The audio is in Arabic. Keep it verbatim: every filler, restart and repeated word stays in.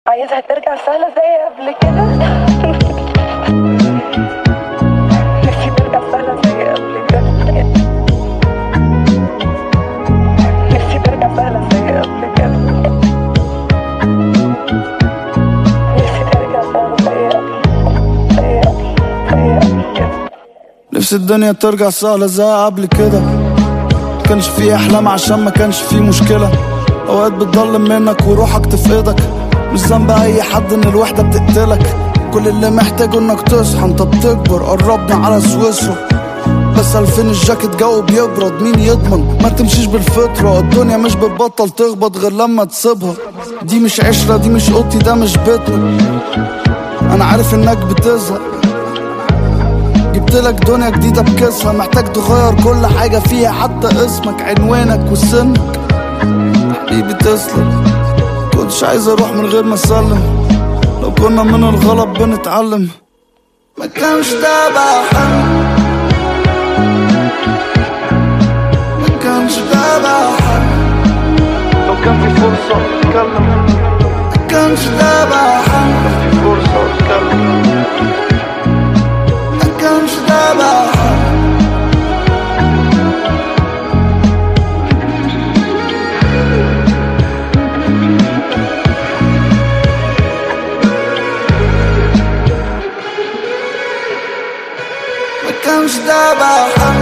عايزها ترجع سهلة زي قبل كده. نفسي ترجع سهلة زي قبل كده. نفسي ترجع سهلة زي قبل كده. نفسي ترجع سهلة زي قبل زي قبل زي قبل كده. نفسي الدنيا ترجع سهلة زي قبل كده. مكانش فيه أحلام عشان ما كانش فيه مشكلة. أوقات بتضلم منك وروحك تفقدك. مش ذنب اي حد ان الوحدة بتقتلك. كل اللي محتاجه انك تصحى انت بتكبر. قربنا على سويسرا بس الفين الجاكيت جو بيبرد. مين يضمن ما تمشيش بالفطرة. الدنيا مش بتبطل تخبط غير لما تسيبها. دي مش عشرة دي مش اوضتي ده مش بيتنا. انا عارف انك بتزهق. جبتلك دنيا جديدة بكسها. محتاج تغير كل حاجة فيها حتى اسمك عنوانك وسنك. حبيبي تسلم. كنتش عايز اروح من غير ما اسلم. لو كنا من الغلط بنتعلم. ما كانش ده بقى حلم. ما كانش ده بقى حلم. لو كان في فرصة اتكلم. ما كانش ده بقى حلم. كان في فرصة اتكلم. ما كانش ده بقى حلم. ما كانش ده بقى حلم.